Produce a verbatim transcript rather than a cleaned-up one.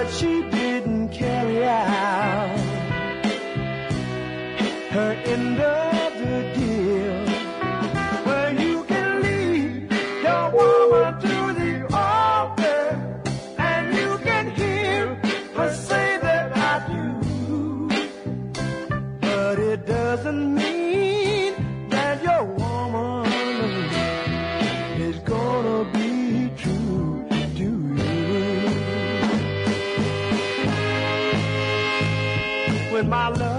she didn't carry out her end of the deal. Well, you can leave your woman to the altar, and you can hear her say that I do, but it doesn't mean that your woman is gonna be true to you. When my love